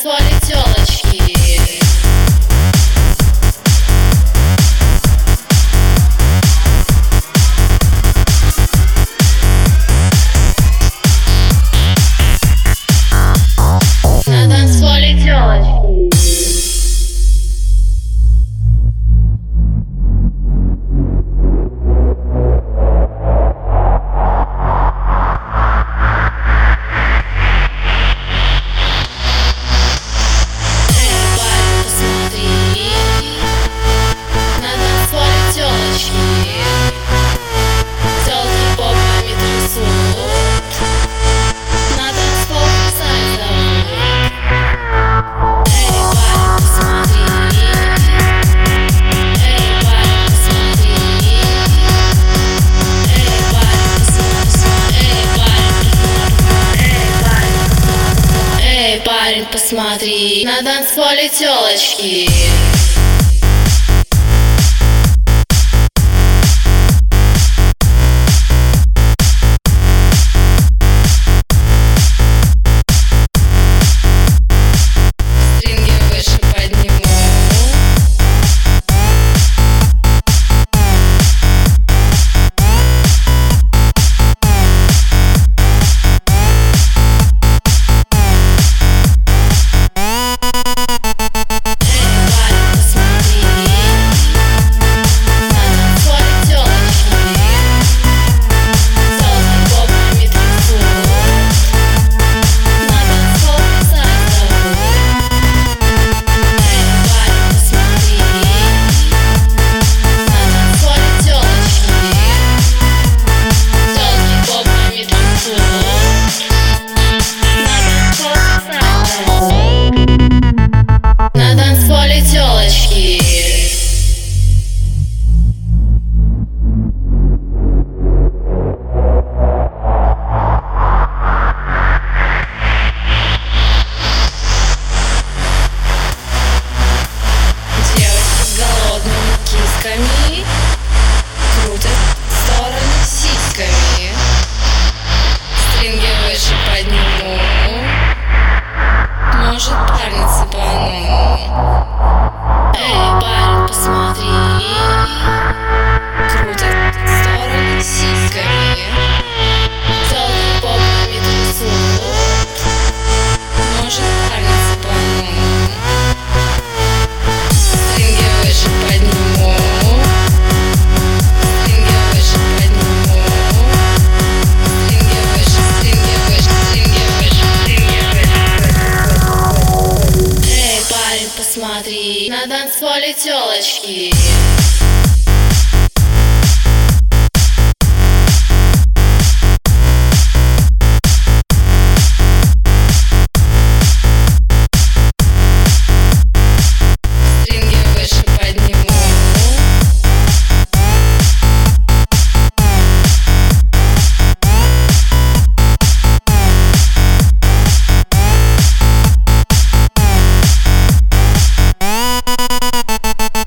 танцполе тёлочки. На танцполе тёлочки. Парень, посмотри, на танцполе тёлочки. Стринги выше подниму. На танцполе тёлочки. Девочки с голодными кисками крутят в стороны сиськами. Стринги выше подниму. Может, парня цепану. Эй, парень, посмотри. Крутят в стороны сиськами. Целыми попами трясут. Может, парня цепану. Стринги выше подниму. Стринги выше подниму. Стринги выше, стринги выше, стринги выше, стринги выше. Эй, парень, посмотри, на танцполе тёлочки.